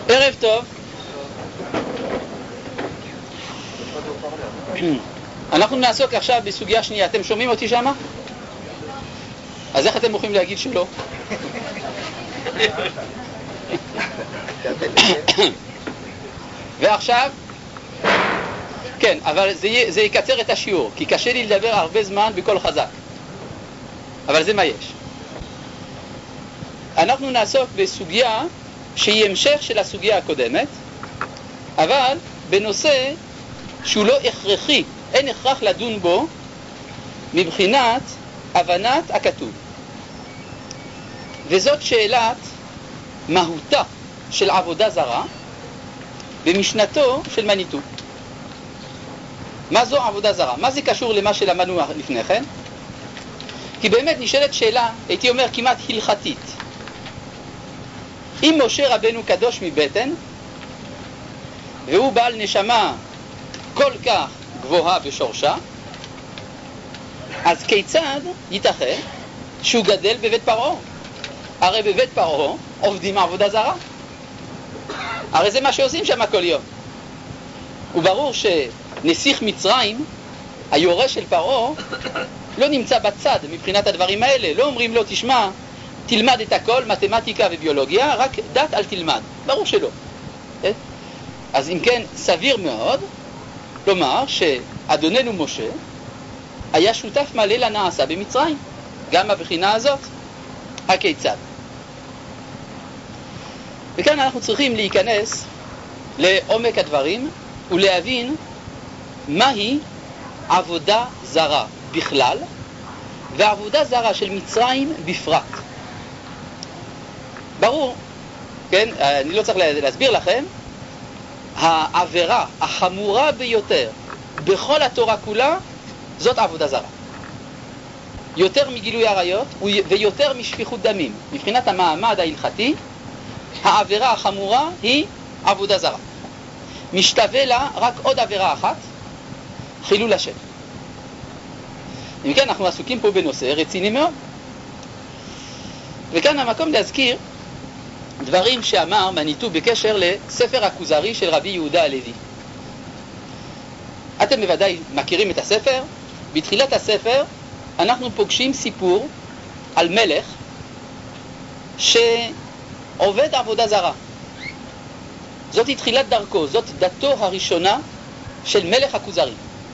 ערב טוב. אנחנו נעסוק עכשיו בסוגיה שנייה. אתם שומעים אותי שמה? אז איך אתם יכולים להגיד שלא? ועכשיו, כן, אבל זה יקצר את השיעור, כי קשה לי לדבר הרבה זמן בקול חזק. אבל זה מה יש. אנחנו נעסוק בסוגיה שהיא המשך של הסוגיה הקודמת, אבל בנושא שהוא לא הכרחי, אין הכרח לדון בו מבחינת הבנת הכתוב. וזאת שאלת מהותה של עבודה זרה במשנתו של מניטו. מה זו עבודה זרה? מה זה קשור למה שלמדנו לפני כן? כי באמת נשאלת שאלה, הייתי אומר כמעט הלכתית. אם משה רבנו קדוש מבטן, והוא בעל נשמה כל כך גבוהה בשורשה, אז כיצד ייתכן שהוא גדל בבית פרעה? הרי בבית פרעה עובדים עבודה זרה. הרי זה מה שעושים שם כל יום. וברור שנסיך מצרים, היורש של פרעה, לא נמצא בצד מבחינת הדברים האלה. לא אומרים לו, תשמע, תלמד את הכל, מתמטיקה וביולוגיה, רק דת אל תלמד. ברור שלא. אז אם כן, סביר מאוד לומר שאדוננו משה היה שותף מלא לנעשה במצרים, גם מבחינה הזאת. הכיצד? וכאן אנחנו צריכים להיכנס לעומק הדברים ולהבין מהי עבודה זרה בכלל ועבודה זרה של מצרים בפרט. ברור, כן, אני לא צריך להסביר לכם, העבירה החמורה ביותר בכל התורה כולה זאת עבודה זרה. יותר מגילוי עריות ויותר משפיכות דמים. מבחינת המעמד ההלכתי, העבירה החמורה היא עבודה זרה. משתווה לה רק עוד עבירה אחת, חילול השם. וכן אנחנו עסוקים פה בנושא רציני מאוד. וכאן המקום להזכיר דברים שאמר מניטו בקשר לספר הכוזרי של רבי יהודה הלוי. אתם בוודאי מכירים את הספר. בתחילת הספר אנחנו פוגשים סיפור על מלך שעובד עבודה זרה. זאת היא תחילת דרכו, זאת דתו הראשונה של מלך הכוזרי.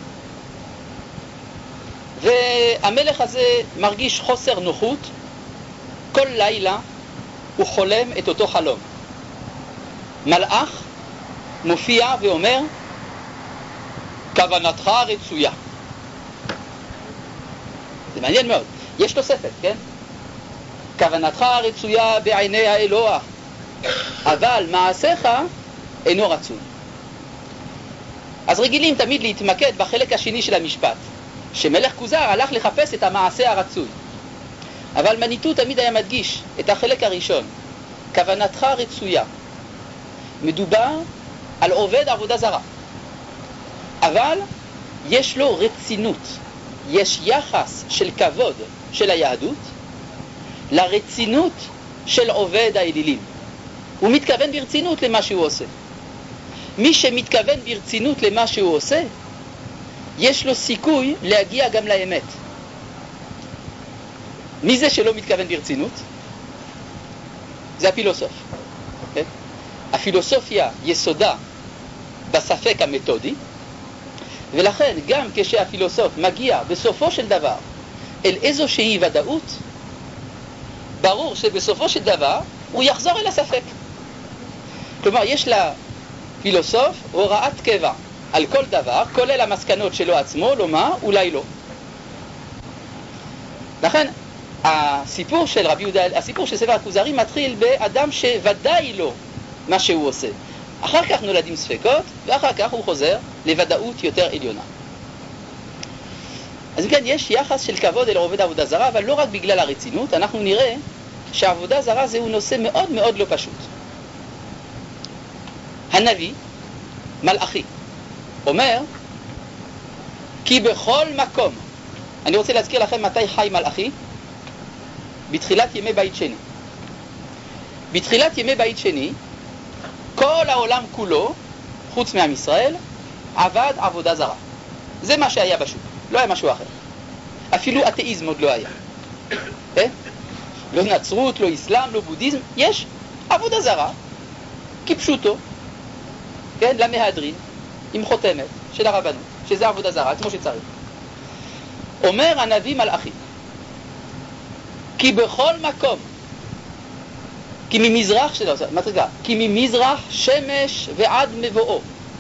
והמלך הזה מרגיש חוסר נוחות. כל לילה הוא חולם את אותו חלום. מלאך מופיע ואומר, כוונתך רצויה. זה מעניין מאוד. יש תוספת, כן? כוונתך רצויה בעיני האלוה, אבל מעשיך אינו רצוי. אז רגילים תמיד להתמקד בחלק השני של המשפט, שמלך כוזר הלך לחפש את המעשה הרצוי. אבל מניטו תמיד היה מדגיש את החלק הראשון, כוונתך רצויה. מדובר על עובד עבודה זרה, אבל יש לו רצינות. יש יחס של כבוד של היהדות לרצינות של עובד האלילים. הוא מתכוון ברצינות למה שהוא עושה. מי שמתכוון ברצינות למה שהוא עושה, יש לו סיכוי להגיע גם לאמת. מי זה שלא מתכוון ברצינות? זה הפילוסוף. Okay? הפילוסופיה יסודה בספק המתודי, ולכן גם כשהפילוסוף מגיע בסופו של דבר אל איזושהי ודאות, ברור שבסופו של דבר הוא יחזור אל הספק. כלומר, יש לפילוסוף הוראת קבע על כל דבר, כולל המסקנות שלו עצמו, לומר אולי לא. לכן הסיפור של רבי יהודה, הסיפור של ספר הכוזרי מתחיל באדם שוודאי לא מה שהוא עושה. אחר כך נולדים ספקות, ואחר כך הוא חוזר לוודאות יותר עליונה. אז אם כן, יש יחס של כבוד אל עובד עבודה זרה, אבל לא רק בגלל הרצינות. אנחנו נראה שעבודה זרה זהו נושא מאוד מאוד לא פשוט. הנביא, מלאכי, אומר, כי בכל מקום, אני רוצה להזכיר לכם מתי חי מלאכי, בתחילת ימי בית שני. בתחילת ימי בית שני, כל כל העולם כולו, חוץ מעם ישראל, עבד עבודה זרה. זה מה שהיה בשוק, לא היה משהו אחר. אפילו אתאיזם עוד לא היה. לא נצרות, לא אסלאם, לא בודהיזם, יש עבודה זרה, כפשוטו, כן, למהדרין, עם חותמת של הרבנות, שזה עבודה זרה, כמו שצריך. אומר הנביא מלאכי, כי בכל מקום, כי ממזרח שמש ועד מבואו,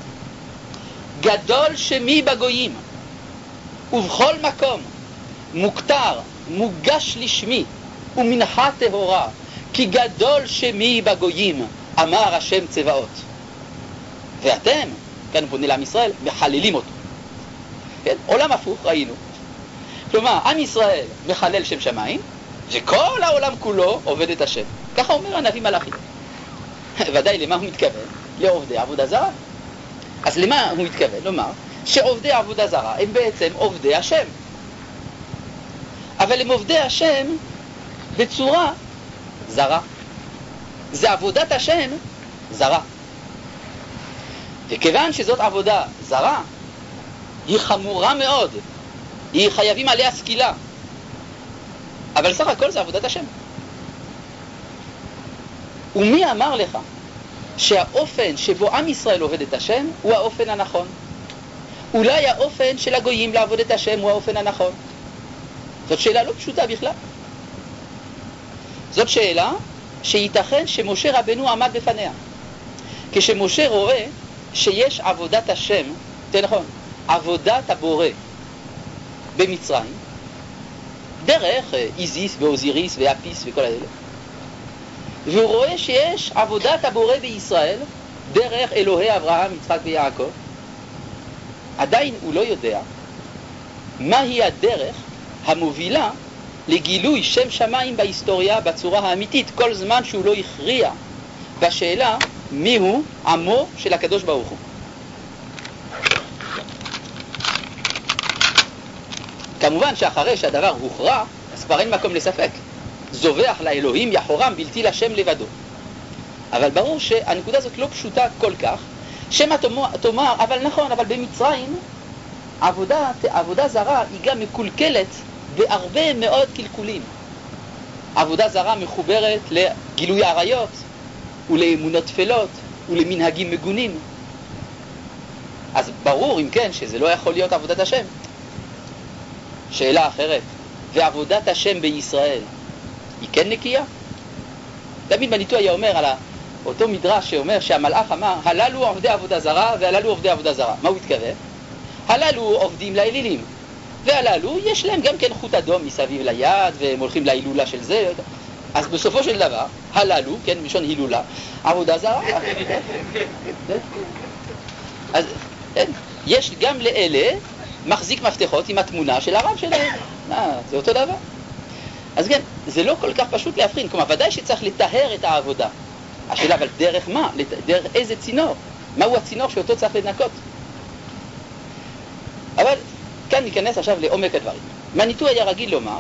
גדול שמי בגויים, ובכל מקום מוכתר, מוגש לשמי, ומנחה טהורה, כי גדול שמי בגויים, אמר השם צבאות. ואתם, כאן הוא פונה לעם ישראל, מחללים אותו. כן? עולם הפוך, ראינו. כלומר, עם ישראל מחלל שם שמיים, וכל העולם כולו עובד את השם. ככה אומר הנביא מלאכי. ודאי, למה הוא מתכוון? לעובדי עבודה זרה. אז למה הוא מתכוון? לומר, שעובדי עבודה זרה הם בעצם עובדי השם. אבל הם עובדי השם בצורה זרה. זה עבודת השם זרה. וכיוון שזאת עבודה זרה, היא חמורה מאוד. היא חייבים עליה סקילה. אבל סך הכל זה עבודת השם. ומי אמר לך שהאופן שבו עם ישראל עובד את השם הוא האופן הנכון? אולי האופן של הגויים לעבוד את השם הוא האופן הנכון? זאת שאלה לא פשוטה בכלל. זאת שאלה שייתכן שמשה רבנו עמד בפניה. כשמשה רואה שיש עבודת השם, זה נכון, עבודת הבורא במצרים, דרך איזיס ואוזיריס ואפיס וכל האלה, והוא רואה שיש עבודת הבורא בישראל דרך אלוהי אברהם, יצחק ויעקב, עדיין הוא לא יודע מהי הדרך המובילה לגילוי שם שמיים בהיסטוריה בצורה האמיתית, כל זמן שהוא לא הכריע בשאלה מיהו עמו של הקדוש ברוך הוא. כמובן שאחרי שהדבר הוכרע, אז כבר אין מקום לספק. זובח לאלוהים יחורם בלתי לשם לבדו. אבל ברור שהנקודה הזאת לא פשוטה כל כך, שמה תאמר, אבל נכון, אבל במצרים עבודה זרה היא גם מקולקלת בהרבה מאוד קלקולים. עבודה זרה מחוברת לגילוי עריות ולאמונות תפלות ולמנהגים מגונים. אז ברור אם כן שזה לא יכול להיות עבודת השם. שאלה אחרת, ועבודת השם בישראל היא כן נקייה? תמיד בניתוח היה אומר על אותו מדרש שאומר שהמלאך אמר הללו עובדי עבודה זרה והללו עובדי עבודה זרה. מה הוא התכוון? הללו עובדים לאלילים, והללו יש להם גם כן חוט אדום מסביב ליד והם הולכים להילולה של זה. אז בסופו של דבר הללו, כן, משון הילולה, עבודה זרה. אז יש גם לאלה מחזיק מפתחות עם התמונה של הרב שלהם. זה אותו דבר. אז כן, זה לא כל כך פשוט להבחין. כלומר, ודאי שצריך לטהר את העבודה. השאלה, אבל דרך מה? דרך איזה צינור? מהו הצינור שאותו צריך לנקות? אבל כאן ניכנס עכשיו לעומק הדברים. מניטו היה רגיל לומר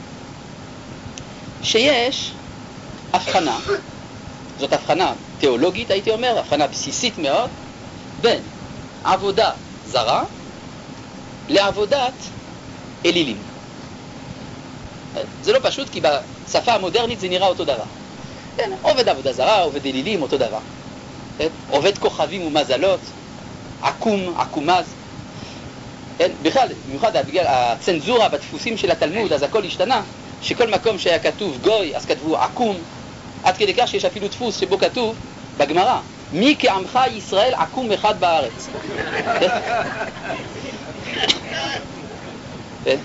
שיש הבחנה, זאת הבחנה תיאולוגית הייתי אומר, הבחנה בסיסית מאוד, בין עבודה זרה לעבודת אלילים. זה לא פשוט כי בשפה המודרנית זה נראה אותו דבר. כן, עובד עבודה זרה, עובד אלילים, אותו דבר. כן? עובד כוכבים ומזלות, עקום, עקומז. כן? בכלל, במיוחד בגלל הצנזורה בדפוסים של התלמוד, אז הכל השתנה, שכל מקום שהיה כתוב גוי, אז כתבו עקום, עד כדי כך שיש אפילו דפוס שבו כתוב בגמרא, מי כעמך ישראל עקום אחד בארץ. כן?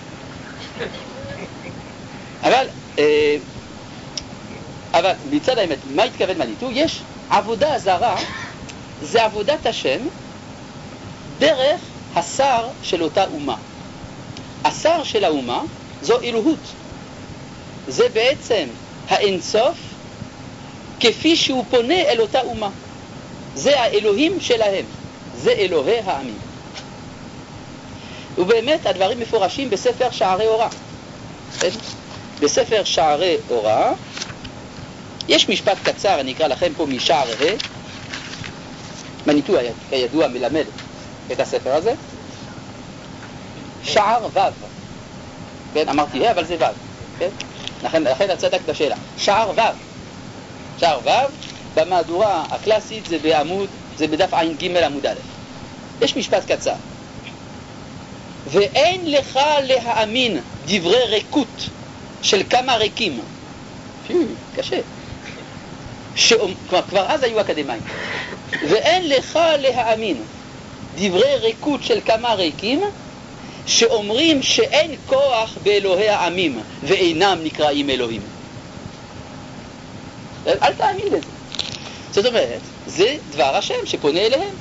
אבל מצד האמת, מה התכוון מניטו? יש עבודה זרה, זה עבודת השם דרך השר של אותה אומה. השר של האומה זו אלוהות. זה בעצם האינסוף כפי שהוא פונה אל אותה אומה. זה האלוהים שלהם, זה אלוהי העמים. ובאמת הדברים מפורשים בספר שערי אורה. בספר שערי אורה יש משפט קצר, אני אקרא לכם פה משער ה', מניטו כידוע מלמד את הספר הזה. שער ו', כן, אמרתי אבל זה ו', כן? לכן הצדק בשאלה. שער ו', שער ו', במהדורה הקלאסית זה בדף ע"ג עמוד א'. יש משפט קצר. ואין לך להאמין דברי ריקות של כמה ריקים. קשה. כבר אז היו אקדמיים. ואין לך להאמין דברי ריקות של כמה ריקים שאומרים שאין כוח באלוהי העמים ואינם נקראים אלוהים. אל תאמין לזה. זאת אומרת, זה דבר השם שפונה אליהם.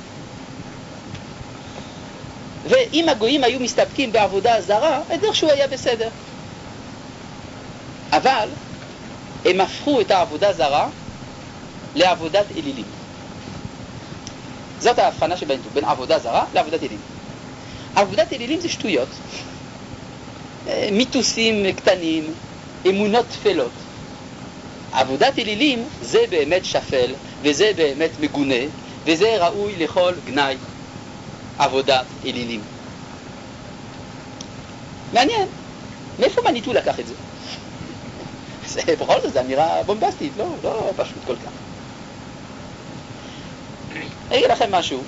ואם הגויים היו מסתפקים בעבודה זרה, הדרך שהוא היה בסדר. אבל הם הפכו את העבודה זרה לעבודת אלילים. זאת ההבחנה שבין עבודה זרה לעבודת אלילים. עבודת אלילים זה שטויות, מיתוסים קטנים, אמונות תפלות. עבודת אלילים זה באמת שפל, וזה באמת מגונה, וזה ראוי לכל גנאי. עבודת אלילים. מעניין, מאיפה מניטו לקח את זה? בכל זאת, זו אמירה בומבסטית, לא פשוט כל כך. אני אגיד לכם משהו.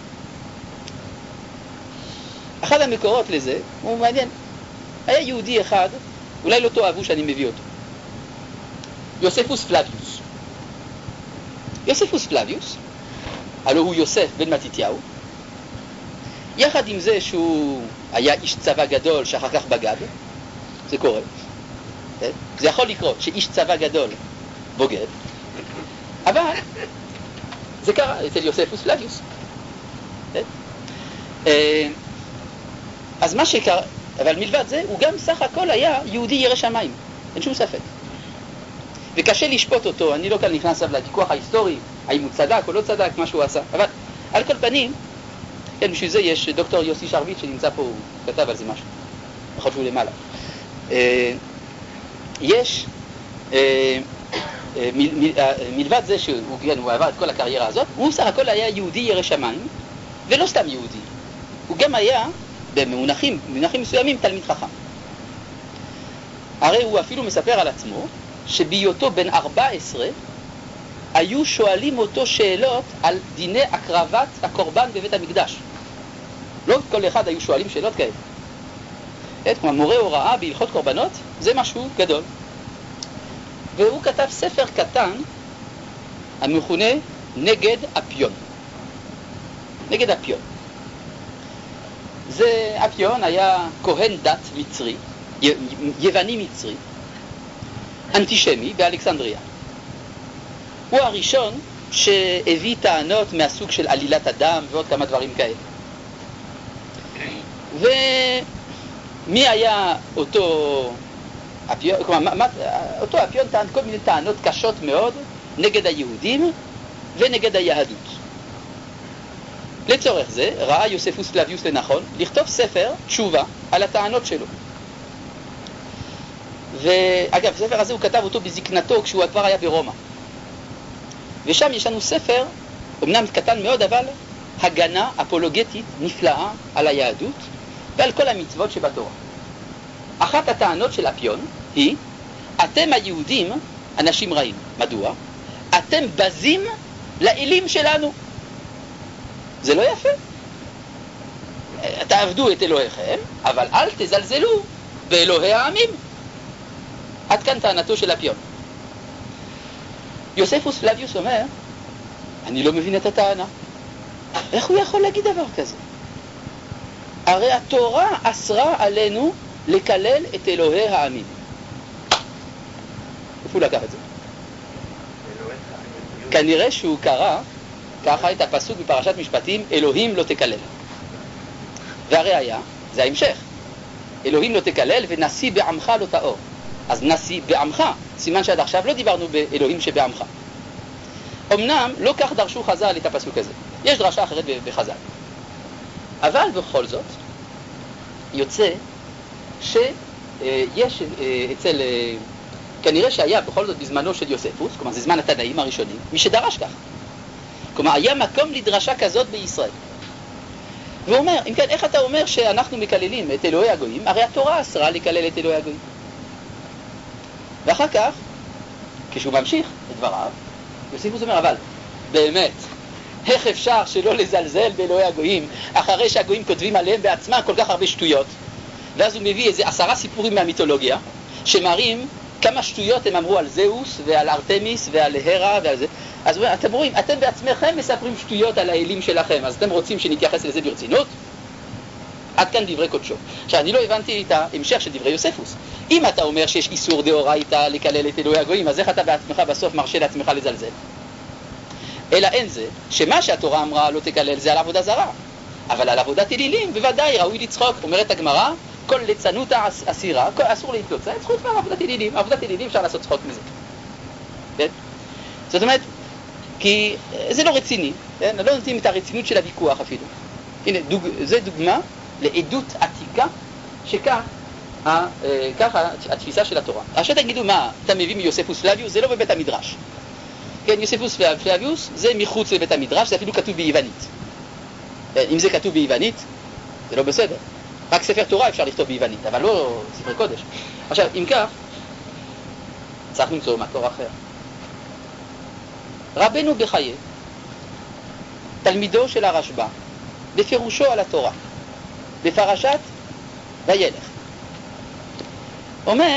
אחד המקורות לזה, הוא מעניין. היה יהודי אחד, אולי לא תאהבו שאני מביא אותו. יוספוס פלביוס. יוספוס פלביוס, הלוא הוא יוסף בן מתתיהו, יחד עם זה שהוא היה איש צבא גדול שאחר כך בגד, זה קורה. זה יכול לקרות שאיש צבא גדול בוגד, אבל זה קרה אצל יוספוס פלביוס. אז מה שקרה, אבל מלבד זה, הוא גם סך הכל היה יהודי ירא שמיים, אין שום ספק. וקשה לשפוט אותו, אני לא כאן נכנס לוויכוח ההיסטורי, האם הוא צדק או לא צדק, מה שהוא עשה. אבל על כל פנים, כן, בשביל זה יש דוקטור יוסי שרביט שנמצא פה, הוא כתב על זה משהו, יכול שהוא למעלה. יש, מלבד זה שהוא עבר את כל הקריירה הזאת, הוא סך הכל היה יהודי ירא שמיים, ולא סתם יהודי. הוא גם היה, במונחים מסוימים, תלמיד חכם. הרי הוא אפילו מספר על עצמו, שבהיותו בן 14, היו שואלים אותו שאלות על דיני הקרבת הקורבן בבית המקדש. לא כל אחד היו שואלים שאלות כאלה. כמו מורה הוראה בהלכות קורבנות, זה משהו גדול. והוא כתב ספר קטן המכונה נגד אפיון. נגד אפיון. זה אפיון היה כהן דת מצרי, יווני מצרי, אנטישמי באלכסנדריה. הוא הראשון שהביא טענות מהסוג של עלילת הדם ועוד כמה דברים כאלה. ומי היה אותו אפיון? כלומר, אותו אפיון טען כל מיני טענות קשות מאוד נגד היהודים ונגד היהדות. לצורך זה ראה יוספוס פלביוס לנכון לכתוב ספר תשובה על הטענות שלו. ואגב, הספר הזה הוא כתב אותו בזקנתו כשהוא כבר היה ברומא. ושם יש לנו ספר, אמנם קטן מאוד, אבל הגנה אפולוגטית נפלאה על היהדות ועל כל המצוות שבתורה. אחת הטענות של אפיון היא, אתם היהודים אנשים רעים. מדוע? אתם בזים לאלים שלנו. זה לא יפה. תעבדו את אלוהיכם, אבל אל תזלזלו באלוהי העמים. עד כאן טענתו של אפיון. יוספוס פלביוס אומר, אני לא מבין את הטענה. איך הוא יכול להגיד דבר כזה? הרי התורה אסרה עלינו לקלל את אלוהי העמים. איפה הוא לקח את זה? כנראה שהוא קרא ככה את הפסוק בפרשת משפטים, אלוהים לא תקלל. והראיה, זה ההמשך. אלוהים לא תקלל ונשיא בעמך לא תאור. אז נשיא בעמך, סימן שעד עכשיו לא דיברנו באלוהים שבעמך. אמנם לא כך דרשו חז"ל את הפסוק הזה. יש דרשה אחרת בחז"ל. אבל בכל זאת, יוצא שיש אצל, כנראה שהיה בכל זאת בזמנו של יוספוס, כלומר זה זמן התנאים הראשונים, מי שדרש כך. כלומר, היה מקום לדרשה כזאת בישראל. והוא אומר, אם כן, איך אתה אומר שאנחנו מקללים את אלוהי הגויים? הרי התורה אסרה לקלל את אלוהי הגויים. ואחר כך, כשהוא ממשיך את דבריו, יוסיפוס אומר, אבל באמת, איך אפשר שלא לזלזל באלוהי הגויים, אחרי שהגויים כותבים עליהם בעצמם כל כך הרבה שטויות? ואז הוא מביא איזה 10 סיפורים מהמיתולוגיה, שמראים כמה שטויות הם אמרו על זהוס ועל ארתמיס ועל הרה ועל זה. אז אתם רואים, אתם בעצמכם מספרים שטויות על האלים שלכם, אז אתם רוצים שנתייחס לזה ברצינות? עד כאן דברי קודשו. עכשיו, אני לא הבנתי את ההמשך של דברי יוספוס. אם אתה אומר שיש איסור דאורייתא לקלל את אלוהי הגויים, אז איך אתה בעצמך בסוף מרשה לעצמך לזלזל? אלא אין זה, שמה שהתורה אמרה לא תקלל זה על עבודה זרה. אבל על עבודת אלילים בוודאי ראוי לצחוק. אומרת הגמרא, כל ליצנות אסירה, אסור להתלוצץ, חוץ מעבודת אלילים. עבודת אלילים אפשר לעשות צחוק מזה. כן? זאת אומרת, כי זה לא רציני, כן? לא נותנים את הרצינות של הוויכוח אפילו. הנה, זה דוגמה לעדות עתיקה שככה התפיסה של התורה. עכשיו תגידו מה, אתה מביא מיוספוס פלביוס, זה לא בבית המדרש. כן, יוספוס פלביוס זה מחוץ לבית המדרש, זה אפילו כתוב ביוונית. אם זה כתוב ביוונית, זה לא בסדר. רק ספר תורה אפשר לכתוב ביוונית, אבל לא ספרי קודש. עכשיו, אם כך, צריך למצוא מקור אחר. רבנו בחיי, תלמידו של הרשב"א, בפירושו על התורה, בפרשת וילך, אומר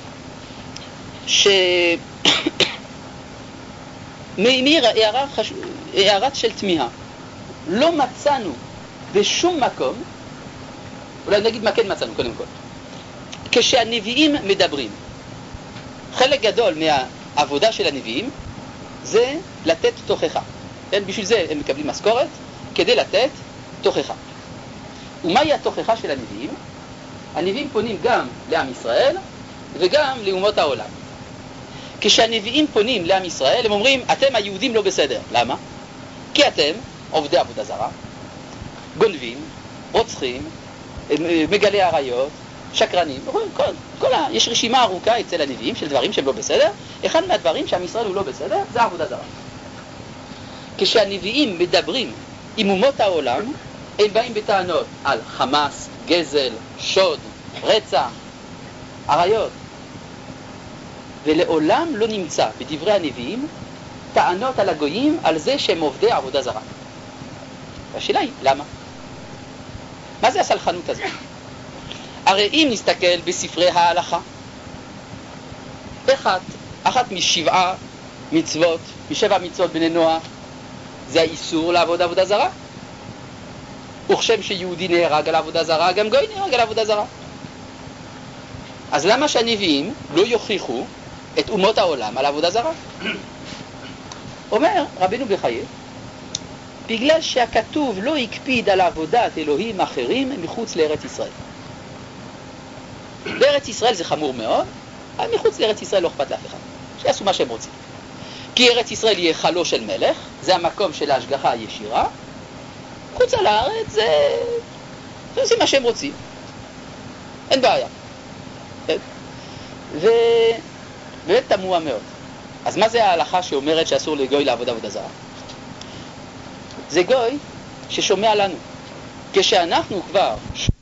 מאיר הערת של תמיהה, לא מצאנו בשום מקום, אולי נגיד מה כן מצאנו קודם כל, כשהנביאים מדברים, חלק גדול מהעבודה של הנביאים זה לתת תוכחה. כן? בשביל זה הם מקבלים משכורת, כדי לתת תוכחה. ומהי התוכחה של הנביאים? הנביאים פונים גם לעם ישראל וגם לאומות העולם. כשהנביאים פונים לעם ישראל, הם אומרים, אתם היהודים לא בסדר. למה? כי אתם עובדי עבודה זרה, גונבים, רוצחים, מגלי עריות, שקרנים. יש רשימה ארוכה אצל הנביאים של דברים שהם לא בסדר. אחד מהדברים שעם ישראל הוא לא בסדר, זה עבודה זרה. כשהנביאים מדברים עם אומות העולם, הם באים בטענות על חמאס, גזל, שוד, רצח, עריות. ולעולם לא נמצא בדברי הנביאים טענות על הגויים על זה שהם עובדי עבודה זרה. והשאלה היא, למה? מה זה הסלחנות הזאת? הרי אם נסתכל בספרי ההלכה, אחת משבע מצוות בני נוח, זה האיסור לעבוד עבודה זרה. וכשם שיהודי נהרג על עבודה זרה, גם גוי נהרג על עבודה זרה. אז למה שהנביאים לא יוכיחו את אומות העולם על עבודה זרה? אומר רבנו בחיי, בגלל שהכתוב לא הקפיד על עבודת אלוהים אחרים מחוץ לארץ ישראל. בארץ ישראל זה חמור מאוד, אבל מחוץ לארץ ישראל לא אכפת לאף אחד. שיעשו מה שהם רוצים. כי ארץ ישראל יהיה חלו של מלך, זה המקום של ההשגחה הישירה. חוץ על הארץ זה עושים מה שהם רוצים. אין בעיה. ובאמת תמוה מאוד. אז מה זה ההלכה שאומרת שאסור לגוי לעבוד עבודה זרה? זה גוי ששומע לנו. כשאנחנו כבר